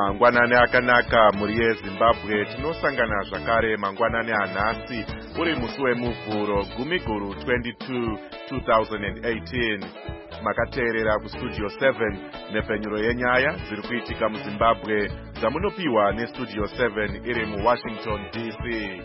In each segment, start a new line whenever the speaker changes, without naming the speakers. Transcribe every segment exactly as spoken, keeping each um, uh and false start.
Mangwanani akanaka muri yeZimbabwe. Tinosangana zvakare mangwanani anhasi uri musi wemuvhuro gumi guru twenty-two two thousand eighteen. Makateerera kustudio seven nepfenyuro yenyaya dziri kuitika muZimbabwe dzamunopiwa nestudio seven iri muWashington D C.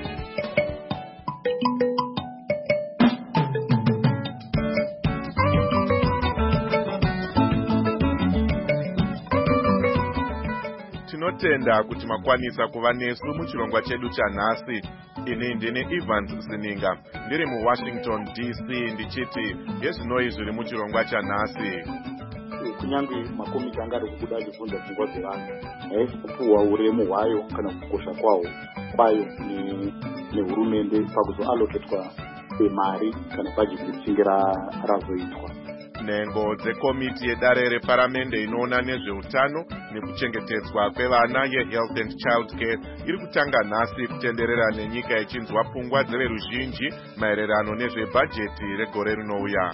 Tinotenda kuti makwanisa kuva nesu muchirongwa chedu chanhasi. Ini ndini Evans Zininga ndiri muWashington D C ndichiti yezvinoi zviri muchirongwa chanhasi.
Kunyange makomiti anga ari kubuda achibvunza pfungwa dzevanhu haisi kupuhwa uremu hwayo kana kukosha kwawo kwayo nehurumende pakuzoaloketwa kwemari kana bhajeti richinge razoitwa.
Nhengo dzekomiti yedare reparamende inoona nezveutano nekuchengetedzwa kwevana yeHealth and Child Care iri kutanga nhasi kutenderera nenyika ichinzwa pfungwa dzeveruzhinji maererano nezvebhajeti regore rinouya.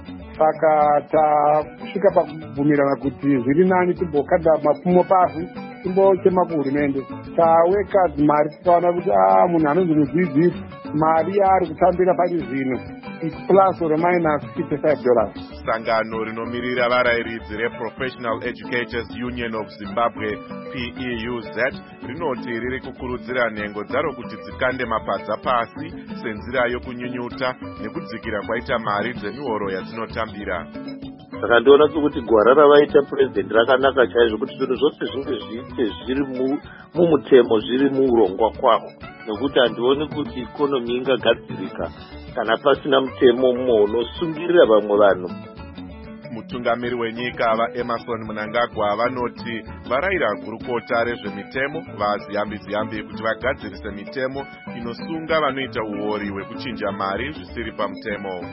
Saka tasvika pakubvumirana kuti zviri nani timbokanda mapfumo pasi timbochema kuhurumende taweka mari tikaona kuti ah munhu anonzi mudzidzisi mari yaari kutambira pari zvino plus or minus fifty-five dollars.
Sangano rinomirira varayiridzi reProfessional Educators Union of Zimbabwe P E U Z rinoti riri kukurudzira nhengo dzaro kuti dzikande mapadza pasi senzira yokunyunyuta nekudzikira kwaita mari dzemihoro yadzinotambira.
Saka ndiona kuti gwara ravaita president rakanaka chaizvo kuti zvinhu zvose zvinge zviite zviri mumutemo zviri muurongwa kwawo, nekuti handioni kuti ikonomi ingagadzirika kana pasina mutemo mumwe unosungirira vamwe vanhu.
Mutungamiri wenyika vaEmerson Mnangagwa vanoti varayira gurukota rezvemitemo vaziyambi-ziyambi kuti vagadzirise mitemo inosunga vanoita uori hwekuchinja mari zvisiri pamutemo.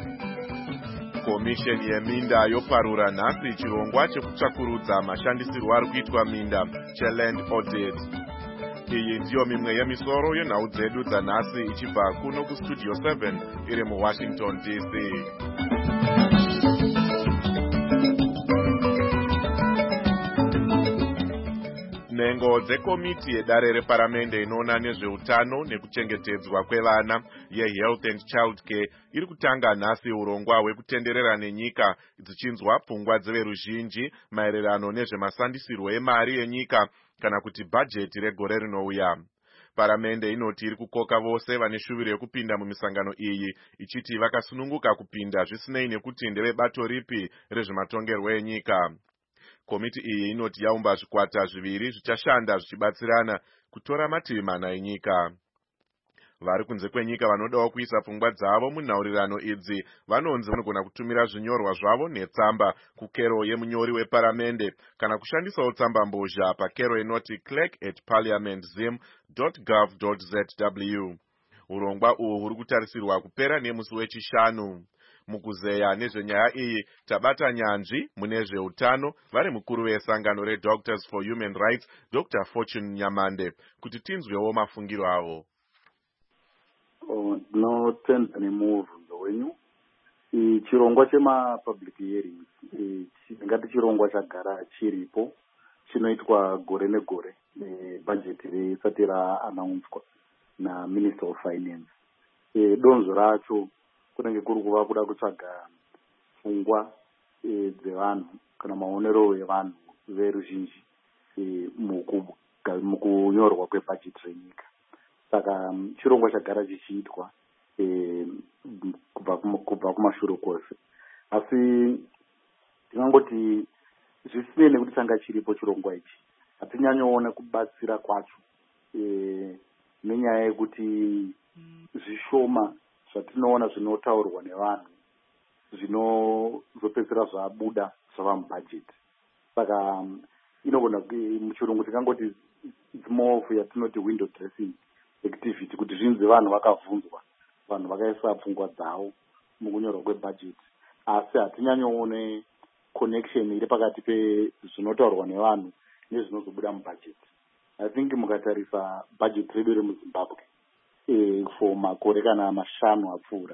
Komisheni yeminda yoparura nhasi chirongwa chekutsvakurudza mashandisirwo ari kuitwa minda cheland audit. Iyi ndiyo mimwe yemisoro yenhau dzedu dzanhasi ichibva kuno kustudio seven iri muWashington D C. Nhengo dzekomiti yedare reparamende inoona nezveutano nekuchengetedzwa kwevana yeHealth and Child Care iri kutanga nhasi urongwa hwekutenderera nenyika dzichinzwa pfungwa dzeveruzhinji maererano nezvemasandisirwo emari yenyika kana kuti bhajeti regore rinouya. Paramende inoti iri kukoka vose vane shuviro yekupinda mumisangano iyi ichiti vakasununguka kupinda zvisinei nekuti ndevebato ripi rezvematongerwo enyika. Komiti iyi inoti yaumba zvikwata zviviri zvichashanda zvichibatsirana kutora mativi mana enyika. Vari kunze kwenyika vanodawo kuisa pfungwa dzavo munhaurirano idzi vanonzi vanogona kutumira zvinyorwa zvavo netsamba kukero yemunyori weparamende kana kushandisawo tsamba mbozha pakero inoti clerk at parliament zim dot gov dot z w. Urongwa uhu huri kutarisirwa kupera nemusi wechishanu. Mukuzeya nezvenyaya iyi tabata nyanzvi mune zveutano vari mukuru vesangano reDoctors for Human Rights Doctor Fortune Nyamande kuti tinzwewo mafungiro avo.
Ndinotenda nemubvunzo wenyu. Chirongwa chemapublic hearings ngati chirongwa chagara chiripo chinoitwa gore negore bhajeti risati raanaunswa naMinister of Finance. Donzvo racho kunenge kuri kuva kuda kutsvaga pfungwa dzevanhu kana maonero evanhu veruzhinji mukunyorwa kwebhajeti renyika. Saka chirongwa chagara chichiitwa kubva kumashure kwose. Asi tinongoti zvisinei nekuti changa chiripo chirongwa ichi hatinyanyoona kubatsira kwacho nenyaya yekuti zvishoma zvatinoona zvinotaurwa nevanhu zvinozopedzera zvabuda zvava mubhajeti. Saka inogona muchirungu tikangoti dzimofu yatinoti window dressing activity kuti zvinzi vanhu vakavhunzwa vanhu vakaisa pfungwa dzavo mukunyorwa kwebhajeti, asi hatinyanyoone connection iri pakati pezvinotaurwa nevanhu nezvinozobuda mubhajeti. I think mukatarisa bhajeti redu remuZimbabwe for makore kana mashanu apfuura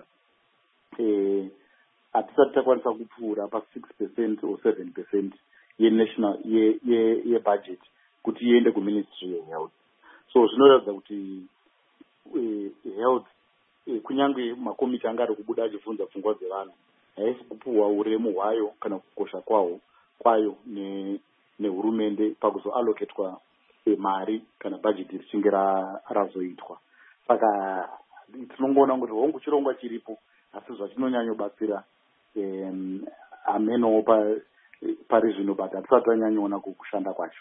hatisati takwanisa kupfuura pa six percent or seven percent yenational yebudget kuti iende kuministry yehealth. So zvinoratidza kuti uh, health uh, kunyange makomiti anga ari kubuda achibvunza pfungwa dzevanhu haisi kupuhwa uremu hwayo kana kukosha kwawo kwayo nehurumende ne pakuzoallocatwa e, mari kana bhajeti richinge razoitwa. Saka tinongoona kuti hongu chirongwa chiripo asi zvachinonyanyobatsira um, amenowo pa, pari zvino but hatisati tanyanyoona kushanda kwacho.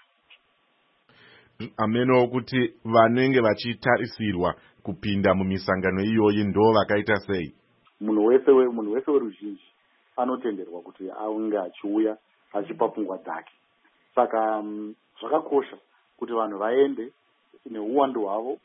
Amenowo kuti vanenge vachitarisirwa kupinda mumisangano iyoyi ndo vakaita sei?
Munhu wese munhu wese weruzhinji anotenderwa kuti aunge achiuya achipa pfungwa dzake. Saka um, zvakakosha kuti vanhu vaende neuwandu hwavo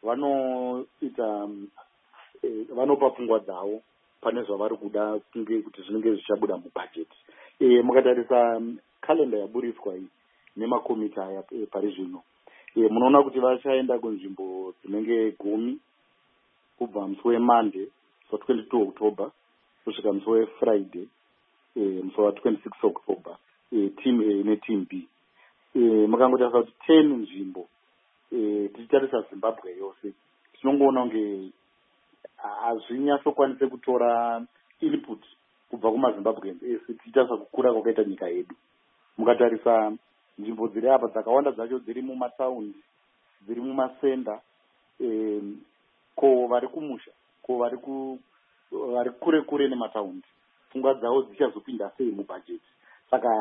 vanoita um, e, vanopa pfungwa dzavo pane zvavari kuda kunge kuti zvinenge zvichabuda mubhajeti. E, mukatarisa um, kalenda yaburiswa iyi nemakomiti aya e, pari zvino e, munoona kuti vachaenda kunzvimbo dzinenge gumi kubva musi weMonday so twenty-two October kusvika musi weFriday e, musi wa twenty-six October e, team A neteam B. E, mukangotarisa kuti ten nzvimbo e, tichitarisa Zimbabwe yose tinongoona kunge hazvinyatsokwanise kutora input kubva kumaZimbabweans esi tichitarisa kukura kwakaita nyika yedu. Mukatarisa nzvimbo dziri apa dzakawanda dzacho dziri mumataundi dziri mumasenda e, ko vari kumusha ko vari ku vari kure kure nemataundi pfungwa dzavo dzichazopinda sei mubhajeti. Saka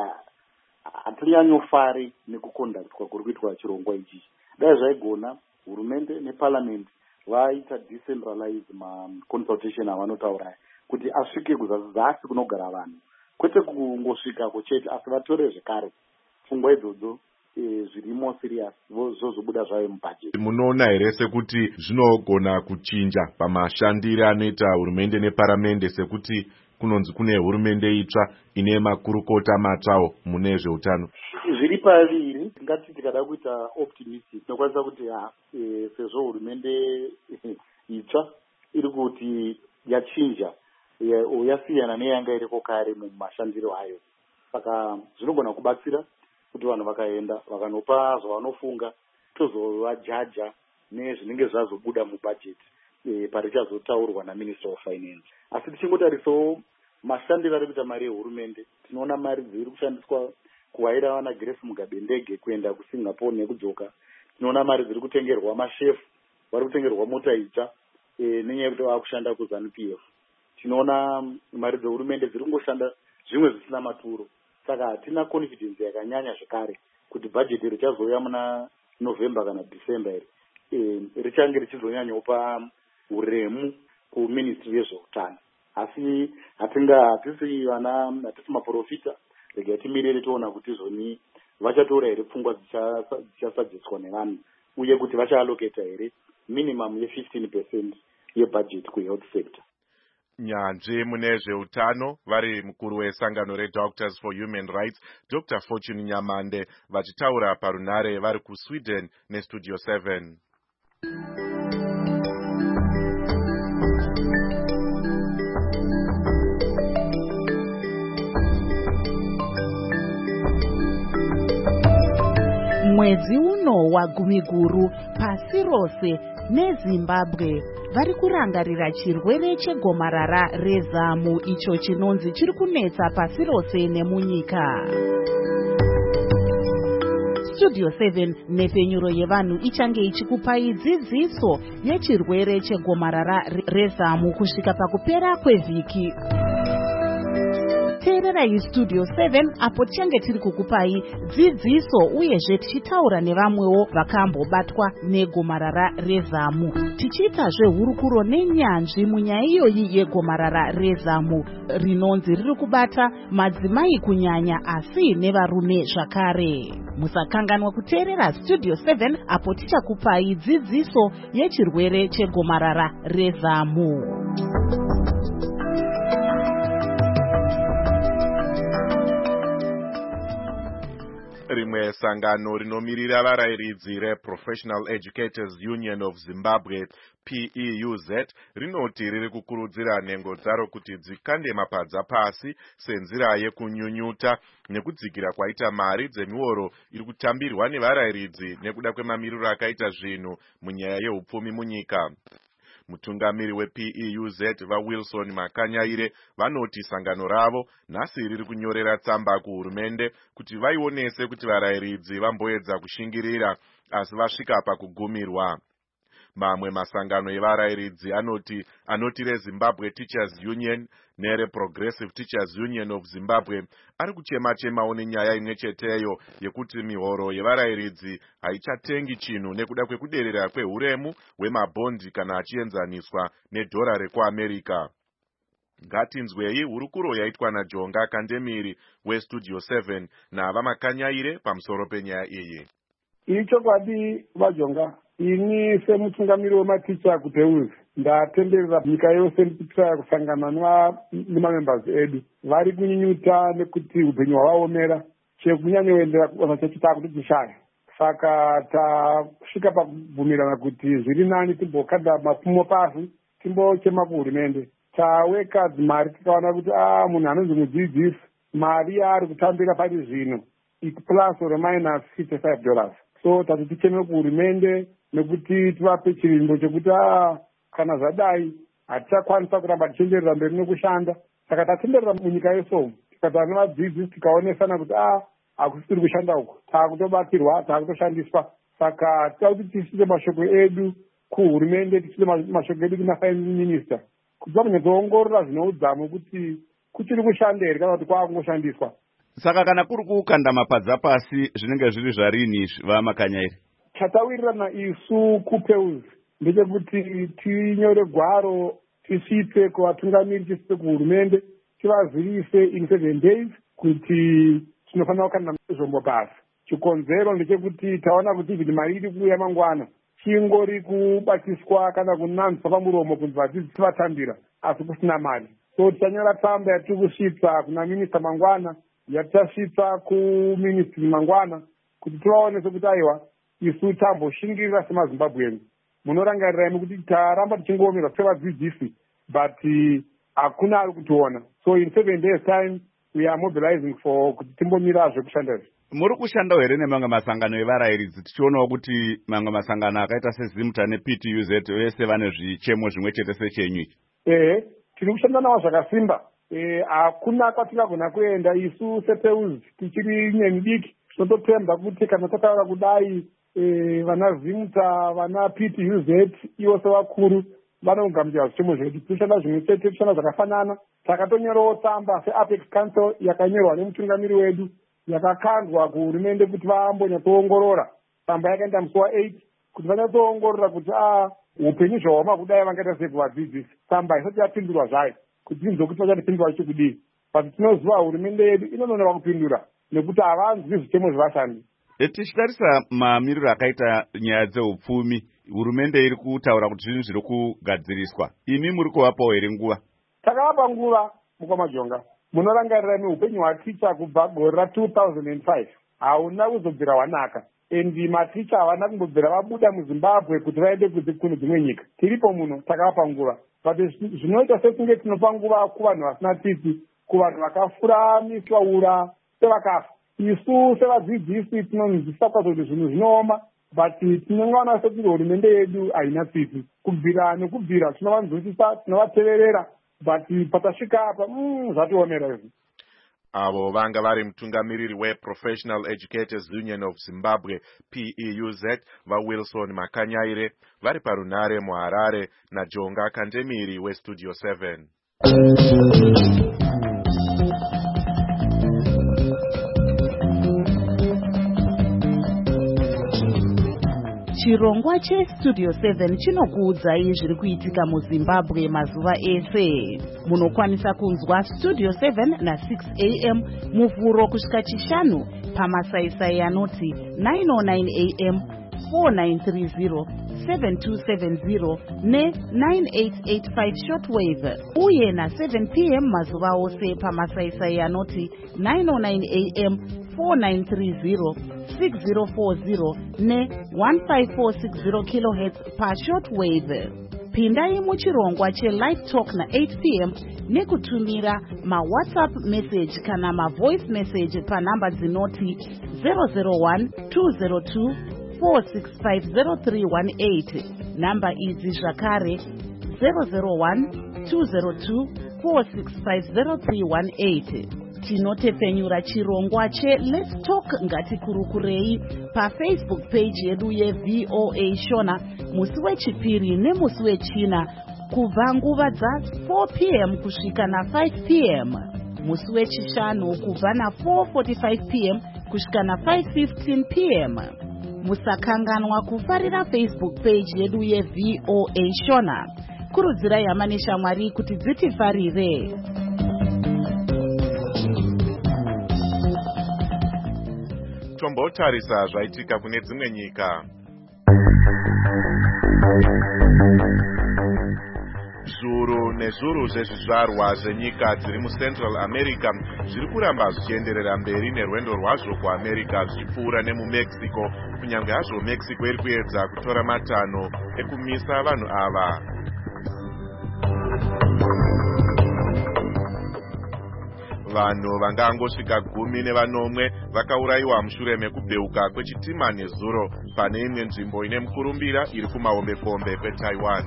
hatinyanyofari nekukondaktwa kuri kuitwa chirongwa ichi. Dai zvaigona hurumende neparliament vaita decentralize maconsultation avanotaura kuti asvike kuzasi kunogara vanhu kwete kungosvikako chete asi vatore zvekare pfungwa idzodzo e, zvirimo serious zvozobuda zvayo mubhajeti.
Munoona here sekuti zvinogona kuchinja pamashandire anoita hurumende neparamende sekuti kunonzi kune hurumende itsva ine makurukota matsvawo mune zveutano?
Zviri paviri, ngati tikada kuita optimistic tinokwanisa kuti ha e, sezvo hurumende itsva iri kuti yachinja yasiyana neyanga iriko kare mumashandiro ayo. Saka zvinogona kubatsira kuti vanhu vakaenda vakanopa zvavanofunga tozovajaja nezvinenge zvazobuda mubhajeti e, parichazotaurwa naminister of finance. Asi tichingotarisawo mashandiro ari kuita mari yehurumende tinoona mari dziri kushandiswa kuwaira vana Grace Mugabe ndege kuenda kuSingapore nekudzoka. Tinoona mari dziri kutengerwa mashefu vari kutengerwa mota itsva e, nenyaya yekuti vakushanda kuZANU P F. Tinoona mari dzehurumende dziri kungoshanda zvimwe zvisina maturo. Saka hatina confidence yakanyanya zvekare kuti bhajeti richazouya muna November kana December iri e, richange richizonyanyopa uremu kuministry yezveutano. Asi hatinga hatisi vana hatisi maprofita rega timirire toona kuti zvoni vachatora here pfungwa dzichasadziswa nevanhu uye kuti vachaallocata here minimum ye fifteen percent yebudget kuhealth sector.
Nyanzvi mune zveutano vari mukuru wesangano reDoctors for Human Rights Doctor Fortune Nyamande vachitaura parunare vari kuSweden neStudio seven.
Mwedzi uno wagumiguru pasi rose neZimbabwe vari kurangarira chirwere chegomarara rezamu icho chinonzi chiri kunetsa pasi rose nemunyika. Studio seven nepfenyuro yevanhu ichange ichikupai dzidziso yechirwere chegomarara rezamu kusvika pakupera kwevhiki. Teererai Studio seven apo tichange tiri kukupai dzidziso uyezve tichitaura nevamwewo vakambobatwa negomarara rezamu. Tichiitazve hurukuro nenyanzvi munyaya iyoyi yegomarara rezamu rinonzi riri kubata madzimai kunyanya asi nevarume zvakare. Musakanganwa kuteerera Studio seven apo tichakupai dzidziso yechirwere chegomarara rezamu.
Rimwe sangano rinomirira varayiridzi reProfessional Educators Union of Zimbabwe P E U Z rinoti riri kukurudzira nhengo dzaro kuti dzikande mapadza pasi senzira yekunyunyuta nekudzikira kwaita mari dzemioro iri kutambirwa nevarayiridzi nekuda kwemamiriro akaita zvinhu munyaya yeupfumi munyika. Mutungamiri weP E U Z vaWilson Makanyaire vanoti sangano ravo nhasi riri kunyorera tsamba kuhurumende kuti vaionese kuti varayiridzi vamboedza kushingirira asi vasvika pakugumirwa. Mamwe masangano evarayiridzi anoti anoti reZimbabwe Teachers Union nereProgressive Teachers Union of Zimbabwe ari kuchema-chemawo nenyaya imwe cheteyo yekuti mihoro yevarayiridzi haichatengi chinhu nekuda kwekuderera kwehuremu hwemabhondi kana achienzaniswa nedhora rekuAmerica. Ngatinzwei hurukuro yaitwa naJonga Kandemiri weStudio seven nava Makanyaire pamusoro penyaya iyi.
Ichokwadi vaJonga, ini semutungamiri wematicha kuteuzi ndatenderera nyika yose ndikutaya kusangana nemamembers edu vari kunyinyuta nekuti upenyu hwavaomera chekunyanyoendera kubasa chechi takuti tishaya. Saka tasvika pakubvumirana kuti zviri nani timbokanda mapfumo pasi timbochema kuhurumende. Taweka mari tikaona kuti ah munhu anonzi mudzidzisi mari yaari kutambira pari zvino plus or minus fifty-five dollars. So tati ticheme kuhurumende nekuti tivape chirimbo chekuti ah kana zvadai hatichakwanisa kuramba tichienderera mberi nekushanda. Saka tatenderera munyika yeso tikataura nevadzidzisi tikaonesana kuti ah hakusi tiri kushanda uko taakutobatirwa taakutoshandiswa. Saka tida kuti tisise mashoko edu kuhurumende tisise mashoko edu kuna finance minister kuti vakunyatsoongorora zvinoudzamu kuti kuchiri kushanda here kana kuti kwaakungoshandiswa.
Saka kana kuri kukanda mapadza pasi zvinenge zviri zvarini vaMakanyaire?
Chatawirirana isu kupeuzi ndechekuti tinyore gwaro tisvipe kuvatungamiri tisvipe kuhurumende tivazivise in seven days kuti tinofanira kukanda zvombo pasi. Chikonzero ndechekuti taona kuti vhidi mari iri kuuya mangwana chingori kubatiswa kana kunanzwa pamuromo kunzi vadzidzi tivatambira asi kusina mari. So tichanyora tsamba yatiri kusvitsa kuna minista mangwana yatichasvitsa kuministry mangwana kuti tivaonese kuti aiwa isu tamboshingirira semazimbabweni munorangarirai kuti taramba tichingoomerwa sevadzidzisi but hakuna ari kutiona. So in seven days time we are mobilizing for kuti timbomira zvekushanda izvi.
Muri kushandawo here nemamwe masangano evarayiridzi tichionawo kuti mamwe masangano akaita seZimta neP T U Z vese vane zvichemo zvimwe chete sechenyu ichi?
Ehe, tiri kushanda navo zvakasimba. Hakuna kwatingagona kuenda isu sepeuzi tichiri nyeni diki. Tinototemba kuti kana tataura kudai vana Zimta vana P T U Z ivo sevakuru vanogamuchira zvichemo zvedu. Tinoshanda zvimwe chete, tinoshanda zvakafanana. Takatonyorawo tsamba seApex Council yakanyorwa nemutungamiri wedu yakakandwa kuhurumende kuti vambonyatsoongorora. Tsamba yakaenda musi waeight kuti vanyatsoongorora kuti ah upenyu zvaoma kudai vangaita sei kuvadzidzisi. Tsamba isati yapindurwa zvayo kuti tinzwe kuti vachatipindura chikudii. But tinoziva hurumende yedu inononoka kupindura nekuti havanzwi zvichemo zvevashandi.
Tichitarisa mamiriro akaita nyaya dzeupfumi, hurumende iri kutaura kuti zvinhu zviri kugadziriswa. Imi muri kuvapawo here nguva?
Takavapa nguva mukwamajonga. Munorangarira upenyu hwaticha kubva gore ra two thousand five hauna kuzobvira hwanaka. Endi maticha havana kumbobvira vabuda muZimbabwe kuti vaende kune dzimwe nyika. Tiripo muno takavapa nguva. But zvinoita sekunge tinopa nguva kuvanhu vasina tsitsi, kuvanhu vakafuramiswa ura sevakafa. Isu sevadzidzisi tinonzwisisa kwazvo kuti zvinhu zvinooma but tinongoona sekuti hurumende yedu haina tsitsi. Kubvira nekubvira tinovanzwisisa, tinovateverera but patasvika apa zvatiomera izvi.
Avo vanga vari mutungamiriri weProfessional Educators Union of Zimbabwe P E U Z vaWilson Makanyaire vari parunare muHarare naJonga Kandemiri weStudio seven.
Chirongwa cheStudio seven chinokuudzai zviri kuitika muZimbabwe mazuva ese. Munokwanisa kunzwa Studio seven na six a m muvhuro kusvika chishanu pamasaisai anoti nine oh nine a m four nine three zero seven two seven zero ne nine eight eight five shortwave uye na seven p m mazuva ose pamasaisai anoti nine oh nine a m four nine three zero six zero four zero ne one five four six zero kilohertz pa shortwave. Pindai muchirongwa che-Light Talk na eight p m nekutumira ma-WhatsApp message kana ma-voice message panamba dzinoti zero zero one two zero two four six five zero three one eight. Namba idzi zvakare zero zero one two zero two four six five zero three one eight. Tinotepenyura chirongwa che-Let's Talk ngatikurukurei pa-Facebook page yedu ye-V O A Shona musi wechipiri nemusi wechina kubva nguva dza four p m kusvika na five p m, musi wechishanu kubva na four forty-five p m kusvika na five fifteen p m. Musakanganwa kufarira Facebook page yedu ye-V O A Shona. Kurudzirai hama neshamwari kuti dzitifarire.
Tombotarisa zvaitika kune dzimwe nyika. Zviuru nezviuru zvezvizvarwa zvenyika dziri muCentral America zviri kuramba zvichienderera mberi nerwendo rwazvo kuAmerica zvichipfuura nemuMexico, kunyange hazvo Mexico iri kuedza kutora matanho ekumisa vanhu ava. Vanhu vangangosvika gumi nevanomwe vakaurayiwa mushure mekubeuka kwechitima nezuro pane imwe nzvimbo ine mukurumbira iri kumahombekombe kweTaiwan.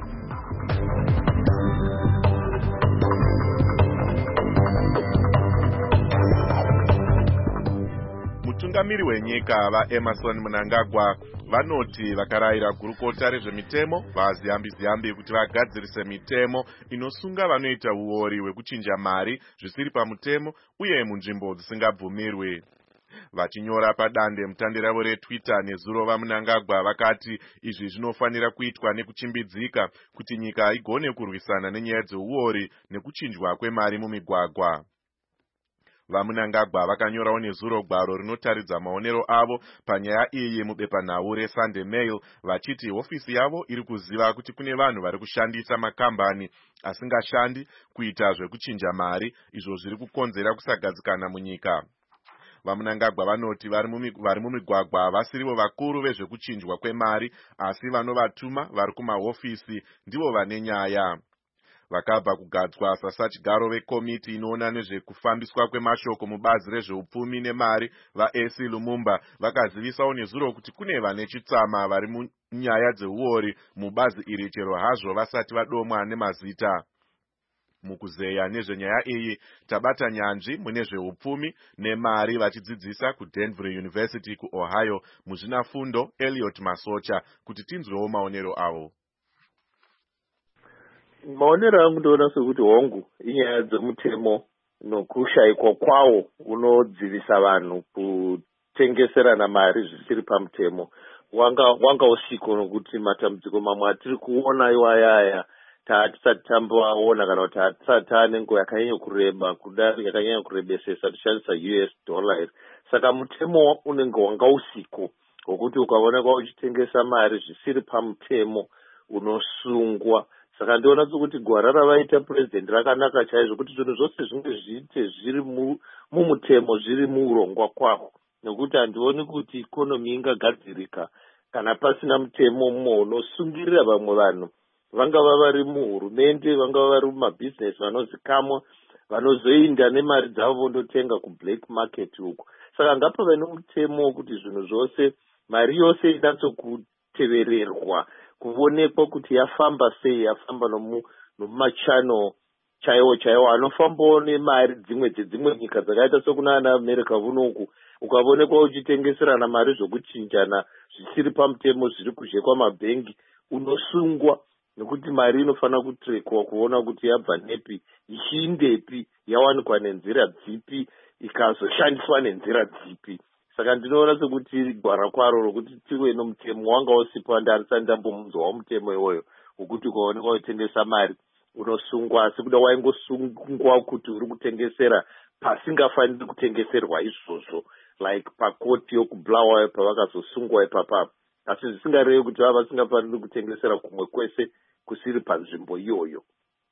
Mutungamiri wenyika vaEmerson Mnangagwa vanoti vakarayira gurukota rezvemitemo vaziyambi-ziyambi kuti vagadzirise mitemo inosunga vanoita uori hwekuchinja mari zvisiri pamutemo uye munzvimbo dzisingabvumirwi. Vachinyora padande mutande ravo reTwitter nezuro vaMnangagwa vakati izvi zvinofanira kuitwa nekuchimbidzika kuti nyika igone kurwisana nenyaya dzeuori nekuchinjwa kwemari mumigwagwa. VaMnangagwa vakanyorawo nezuro gwaro rinotaridza maonero avo panyaya iyi mubepanhau reSunday Mail vachiti hofisi yavo iri kuziva kuti kune vanhu vari kushandisa makambani asingashandi kuita zvekuchinja mari, izvo zviri kukonzera kusagadzikana munyika. VaMnangagwa vanoti vari mumigwagwa vasirivo vakuru vezvekuchinjwa kwemari, asi vanovatuma vari kumahofisi ndivo vane nyaya. Vakabva kugadzwa sasachigaro vekomiti inoona nezvekufambiswa kwemashoko mubazi rezveupfumi nemari vaA C Lumumba vakazivisawo nezuro kuti kune vane chitsama vari munyaya dzeuori mubazi iri chero hazvo vasati vadomwa nemazita. Mukuzeya nezvenyaya iyi tabata nyanzvi mune zveupfumi nemari vachidzidzisa kuDenver University kuOhio muzvinafundo Elliot Masocha kuti tinzwewo maonero avo.
Maonero angu ndoona sekuti hongu inyaya dzemutemo nokushayikwa kwawo unodzivisa vanhu kutengeserana mari zvisiri pamutemo wanga wanga usiko, nokuti matambudziko mamwe atiri kuona iwayaya taatisati tamboaona kana kuti taatisati taane nguva yakanyanya kureba kudari yakanyanya kurebesesa tichishandisa U S dollar. Saka mutemo unenge wanga usiko wokuti ukaonekwa uchitengesa mari zvisiri pamutemo unosungwa. Saka ndiona kuti gwara ravaita president rakanaka chaizvo kuti zvinhu zvose zvinge zviite zviri mumutemo zviri muurongwa kwawo, nekuti handioni kuti ikonomi ingagadzirika kana pasina mutemo mumwe unosungirira vamwe vanhu, vangava vari muhurumende, vangava vari mumabhizinesi vanozikamwa, vanozoinda nemari dzavo vondotenga kublack market uku. Saka ngapave nomutemo wokuti zvinhu zvose mari yose inatsokutevererwa kuonekwa kuti yafamba sei, yafamba nomumachano chaiwo chaiwo anofambawo nemari dzimwe dzedzimwe nyika dzakaita sokunana America vunoku, ukaonekwa uchitengeserana mari zvokuchinjana zvisiri pamutemo zviri kuzhekwa mabhengi, unosungwa, nekuti mari inofanira kutrekwa kuona kuti yabva nepi, ichiindepi, yawanikwa nenzira dzipi, ikazoshandiswa nenzira dzipi. Saka ndinoona sekuti gwara kwaro rokuti tive nomutemo wanga usipo, ndarisati ndambomunzwawo mutemo iwoyo wokuti ukaonekwa uchitengesa mari unosungwa, asi kuda waingosungwa kuti uri kutengesera pasingafaniri kutengeserwa izvozvo, like pakoti yokubulawayo pavakazosungwa ipapapo. asi zvisingarevi kuti vava vasingafaniri kutengesera kumwe kwese kusiri panzvimbo iyoyo.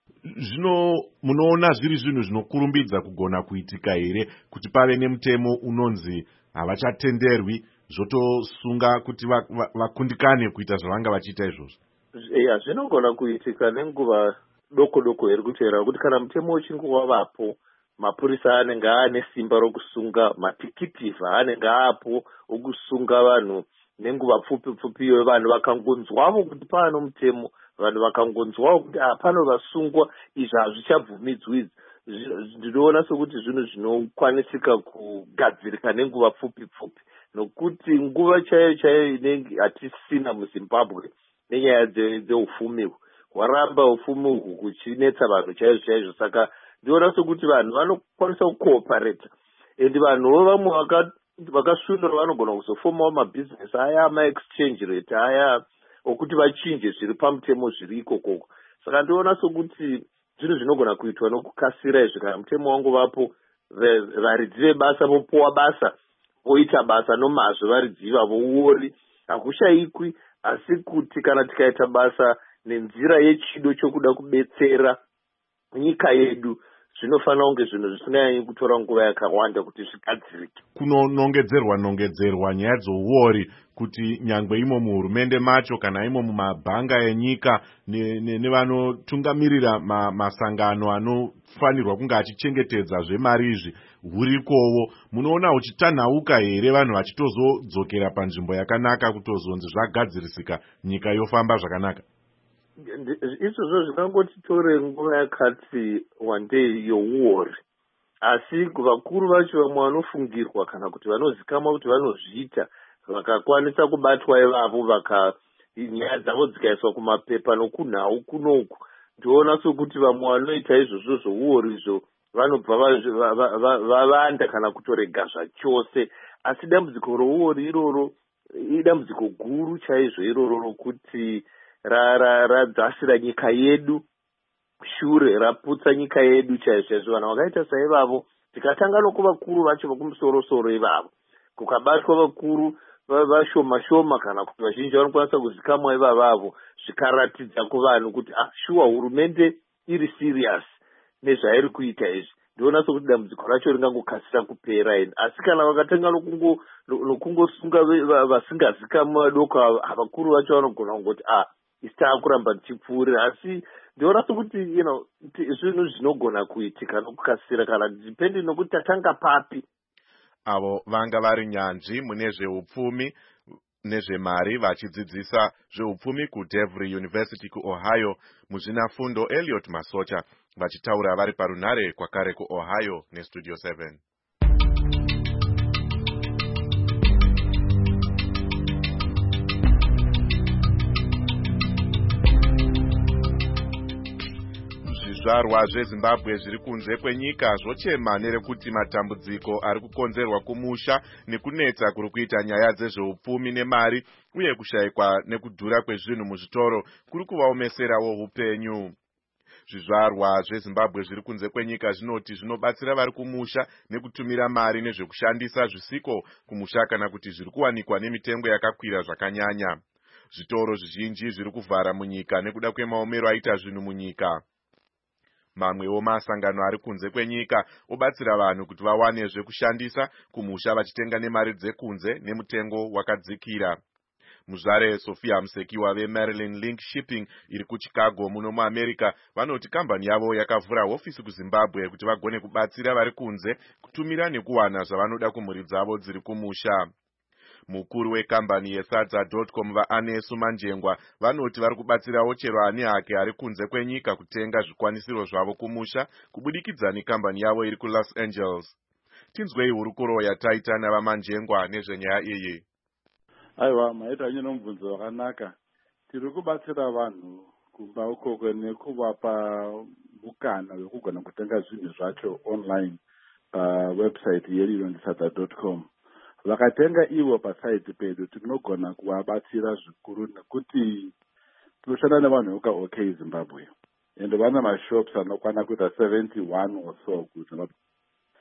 Zvino munoona zviri zvinhu zvinokurumbidza kugona kuitika here kuti pave nemutemo unonzi havachatenderwi zvotosunga kuti vakundikane kuita zvavanga vachiita izvozvo?
Ya, zvinogona kuitika nenguva doko doko here kuteera kuti kana mutemo uchinge wavapo, mapurisa anenge ane simba rokusunga, matikitivha anenge apo okusunga vanhu nenguva pfupi pfupi iyo. Vanhu vakangonzwawo kuti pano mutemo, vanhu vakangonzwawo kuti pano vasungwa, izvi hazvichabvumidzwi. Ndinoona sokuti zvinhu zvinokwanisika kugadzirika nenguva pfupi pfupi, nokuti nguva chaiyo chaiyo inenge hatisina muZimbabwe nenyaya dzeufumi hwaramba ufumi uhu kuchinetsa vanhu chaizvo chaizvo. Saka ndinoona sokuti vanhu vanokwanisa kucooperata, and vanhuvo vamwe vakasvinura vanogona kuzofomawo mabhizinesi aya amaexchange rate aya okuti vachinje zviri pamutemo zviri ikokoko. Saka ndinoona sokuti zvinhu zvinogona kuitwa nokukasira izvi. Kana mutemo wangovapo, varidzi vebasa vopuwa basa, voita basa nomazvo varidzi vavouori, hakushayikwi. Asi kuti kana tikaita basa nenzira yechido chokuda kubetsera nyika yedu, zvinofanira kunge zvinhu zvisinganyanyi kutora nguva yakawanda kuti zvigadzirike.
Kunonongedzerwa nongedzerwa nyaya dzouori kuti nyangwe imo muhurumende macho kana imo mumabhanga enyika nevanotungamirira masangano anofanirwa kunge achichengetedza zvemari izvi hurikowo. Munoona huchitanhauka here vanhu vachitozodzokera panzvimbo yakanaka kutozonzi zvagadzirisika, nyika yofamba zvakanaka?
Izvozvo zvingangoti tore nguva yakati wandei youori, asi vakuru vacho vamwe vanofungirwa kana kuti vanozikama kuti vanozviita vakakwanisa kubatwa ivavo, vaka nyaya dzavo dzikaiswa kumapepa nokunhau kunoku, ndoona sokuti vamwe vanoita izvozvo zvouori izvo vanobva vavanda kana kutorega zvachose. Asi dambudziko rouori iroro idambudziko guru chaizvo iroro rokuti radzasira nyika yedu shure, raputsa nyika yedu chaizvo chaizvo. Vanhu vakaita saivavo, tikatanga nokuvakuru vacho vakumusoro-soro ivavo, kukabatwa vakuru vashoma shoma kana kuti vazhinji vanokwanisa kuzikamwa ivavavo, zvikaratidza kuvanhu kuti shuwa hurumende iri serious nezvairi kuita izvi, ndinoona sokuti dambudziko racho ringangokasira kupera eni. Asi kana vakatanga nokungosunga vasingazikamwa vadoko, vakuru vacho vanogona kungoti isi taakuramba tichipfuurira. Asi ndinoona sokuti you know zvinhu zvinogona kuitika nokukasira kana dipendi nokuti tatanga papi.
Avo vanga vari nyanzvi mune zveupfumi nezvemari vachidzidzisa zveupfumi kuDevry University kuOhio muzvinafundo Elliot Masocha, vachitaura vari parunare kwakare kuOhio neStudio seven. Zvizvarwa zveZimbabwe zviri kunze kwenyika zvochema nerekuti matambudziko ari kukonzerwa kumusha nekunetsa kuri kuita nyaya dzezveupfumi nemari uye kushayikwa nekudhura kwezvinhu muzvitoro kuri kuvaomeserawo upenyu. Zvizvarwa zveZimbabwe zviri kunze kwenyika zvinoti zvinobatsira vari kumusha nekutumira mari nezvekushandisa zvisiko kumusha kana kuti zviri kuwanikwa nemitengo yakakwira zvakanyanya. Zvitoro zvizhinji zviri kuvhara munyika nekuda kwemaomero aita zvinhu munyika. Mamwewo masangano ari kunze kwenyika obatsira vanhu kuti vawane zvekushandisa kumusha vachitenga nemari dzekunze nemutengo wakadzikira. Muzvare Sophia Musekiwa veMaryland Link Shipping iri kuChicago muno muAmerica vanoti kambani yavo yakavhura hofisi kuZimbabwe kuti vagone kubatsira vari kunze kutumira nekuwana zvavanoda kumhuri dzavo dziri kumusha. Mukuru wekambani yesadza dot com vaAnesu Manjengwa vanoti vari kubatsirawo chero ani hake ari kunze kwenyika kutenga zvikwanisiro zvavo kumusha kubudikidza nekambani yavo iri kuLos Angeles. Tinzwei hurukuro yataita navaManjengwa nezvenyaya iyi.
Aiwa, maita nyino mubvunzo wakanaka. Tiri kubatsira vanhu kumba ukoko nekuvapa mukana wekugona kutenga zvinhu zvacho online pawebsite yeLilondisadza dot com. Vakatenga ivo pasaiti pedu tinogona kuvabatsira zvikuru nekuti tinoshanda nevanhu voka OK Zimbabwe. Ende vana mashops anokwana kuita seventy-one or so kuZimbabwe.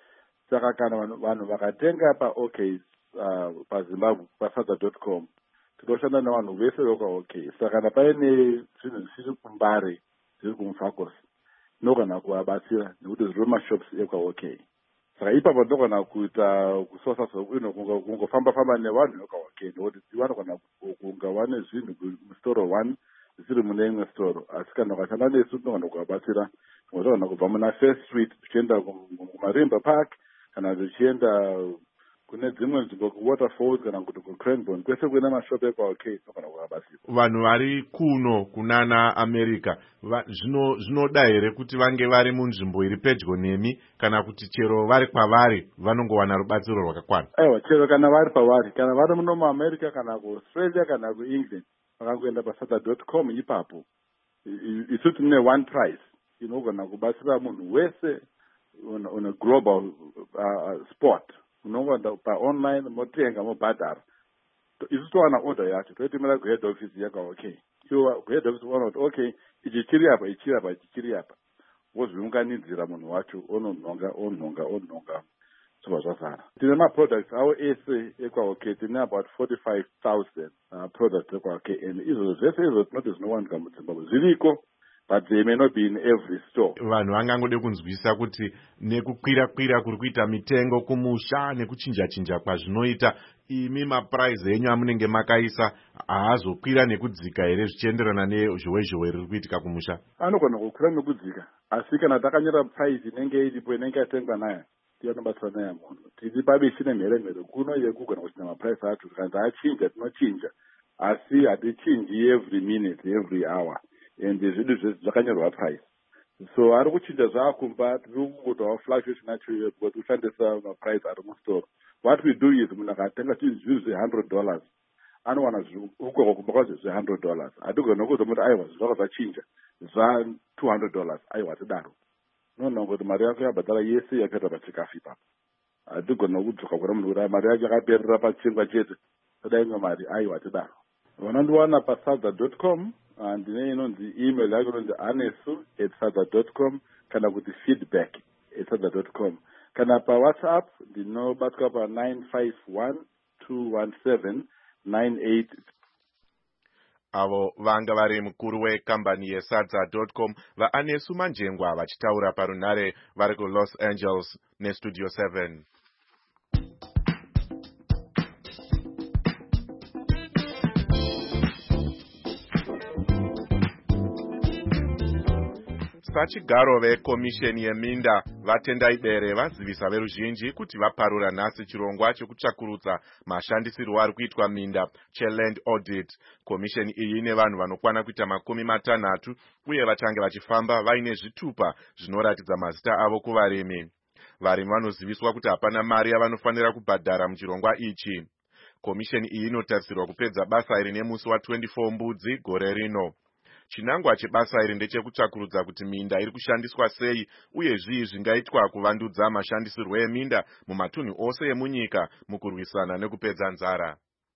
Saka kana vanhu vakatenga pa OK uh, paZimbabwe pasadza dot com tinoshanda nevanhu vese vekwaok. Saka kana paine zvinhu zvisiri kumbare zviri kumufacos tinogona kuvabatsira nekuti zviri mashops ekwaok. Saka ipapo tinogona kuita kusosa kungofamba famba nevanhu vekwaok nekuti vanogona kunga vane zvinhu mustoro one zvisiri mune imwe storo, asi kana ukashanda nesu tinogona kuvabatsira. Tinogona kubva muna First Street tichienda kumarimba park kana tichienda kune dzimwe nzvimbo kuwaterfalls kana kuti kucranbourne, kwese kuina mashopu ekwaok tinogona kuvabatsira.
Vanhu vari kuno kunana America zvinoda here kuti vange vari munzvimbo iri pedyo nemi kana kuti chero vari kwavari vanongowana rubatsiro rwakakwana?
Aiwa, chero kana vari pavari, kana vari muno muAmerica kana kuAustralia kana kuEngland, vakangoenda pasada dot com ipapo isu tine one price inogona kubatsira munhu wese on, on a global uh, sport. Unogona paonline motenga mobhadhara, isu towana order yacho toitumira kuhead office yakwaok. Iwo kuhead office vona kuti okay, ichi chiri apa ichi chiri apa ichi chiri apa, wozviunganidzira munhu wacho ononhonga onhonga onhonga zvobva zvazara. Tine maproducts awo ese ekwaok, tine about forty-five thousand uh, products ekwaok, and izvo zvese izvo tinoti zvinowanika muZimbabwe zviriko, but they may not be in every store.
Vanhu vangangode kunzwisa kuti nekukwira kwira kuri kuita mitengo kumusha nekuchinja chinja kwazvinoita, imi maprice enyu amunenge makaisa haazokwira nekudzika here zvichienderana nezhowezhowe riri kuitika kumusha?
Anogona kukwira nekudzika, asi kana takanyora price inenge iripo inenge yatengwa nayo tinobatsira nayo munhu. Tiri pabishi nemheremhere kuno yekugona kuchinja maprice acho, kana achinja tinochinja, asi hatichinji every minute every hour, and zvidu zvese zvakanyorwa price. So ari kuchinja zvaakumba tiri kungotawo fluctuation yacho iyo kuti ushandisa maprice ari mustore. What we do is munhu akatenga chinhu zviri zve one hundred dollars anowana ukoko kumba kwazvo zve one hundred dollars. Hatigona kuzomuti aiwa zvaka zvachinja zva two hundred dollars, aiwa tidaro. Nono kuti mari yako yabhadhara yese yapera pachikafu ipapo. Hatigona kudzoka kuna munhu kuti mari yake yakaperera pachingwa chete toda imwe mari, aiwa tidaro. Vanondiwana pasadza dot com, ndine inonzi email yake inonzi anesu at sadza dot com kana kuti feedback at sadza dot com. Kana pa WhatsApp ndinobatwa pa nine five one two one seven nine eight.
Avo vanga vari mukuru wekambani yesadza dot com vaAnesu Manjengwa vachitaura parunhare vari kuLos Angeles neStudio seven. Pachigaro vekomisheni yeminda vatendai bere vazivisa veruzhinji kuti vaparura nhasi chirongwa chekutsvakurudza mashandisirwo ari kuitwa minda cheland audit. Komisheni iyi ine vanhu vanokwana kuita makumi matanhatu uye vachange vachifamba vaine zvitupa zvinoratidza mazita avo kuvarimi. Varimi vanoziviswa kuti hapana mari yavanofanira kubhadhara muchirongwa ichi. Komisheni iyi inotarisirwa kupedza basa iri nemusi wa twenty-four Mbudzi gore rino. Chinangwa chebasa iri ndechekutsvakurudza kuti minda iri kushandiswa sei uye zvii zvingaitwa kuvandudza mashandisirwo eminda mumatunhu ose emunyika mukurwisana nekupedza nzara.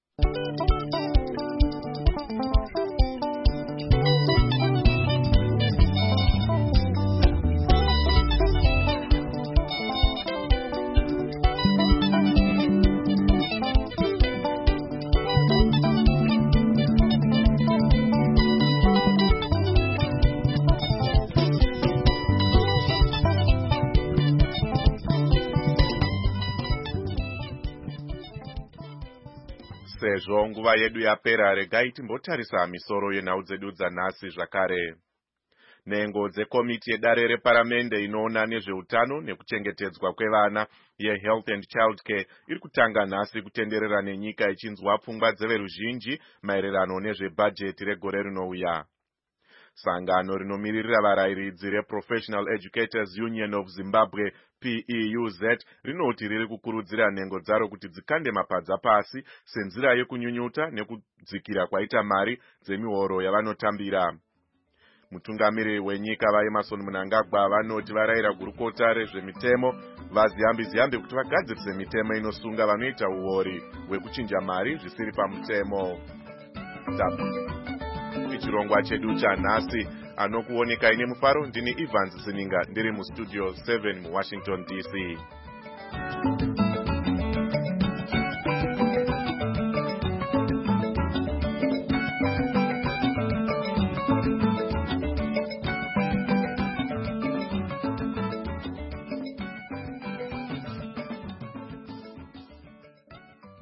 Sezvo nguva yedu yapera, regai timbotarisa misoro yenhau dzedu dzanhasi zvakare. Nhengo dzekomiti yedare reparamende inoona nezveutano nekuchengetedzwa kwevana yeHealth and Child Care iri kutanga nhasi kutenderera nenyika ichinzwa pfungwa dzeveruzhinji maererano nezvebhajeti regore rinouya. Sangano rinomiririra varayiridzi reProfessional Educators Union of Zimbabwe P E U Z rinoti riri kukurudzira nhengo dzaro kuti dzikande mapadza pasi senzira yekunyunyuta nekudzikira kwaita mari dzemihoro yavanotambira. Mutungamiriri wenyika vaEmmerson Mnangagwa vanoti varayira gurukota rezvemitemo vaziyambi-ziyambi kuti vagadzirise mitemo inosunga vanoita uori hwekuchinja mari zvisiri pamutemo. Chirongwa chedu chanhasi anokuoneka ine mufaro ndini Evans Sininga ndiri muStudio seven muWashington D C.